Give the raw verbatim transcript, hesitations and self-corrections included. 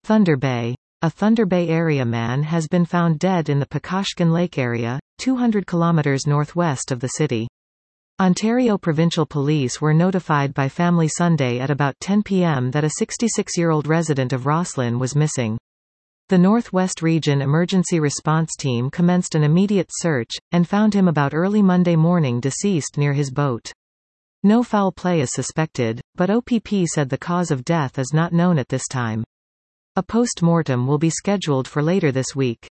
Thunder Bay. A Thunder Bay area man has been found dead in the Pecashkin Lake area, two hundred kilometers northwest of the city. Ontario Provincial Police were notified by family Sunday at about ten p m that a sixty-six-year-old resident of Roslyn was missing. The Northwest Region Emergency Response Team commenced an immediate search, and found him about early Monday morning deceased near his boat. No foul play is suspected, but O P P said the cause of death is not known at this time. A post-mortem will be scheduled for later this week.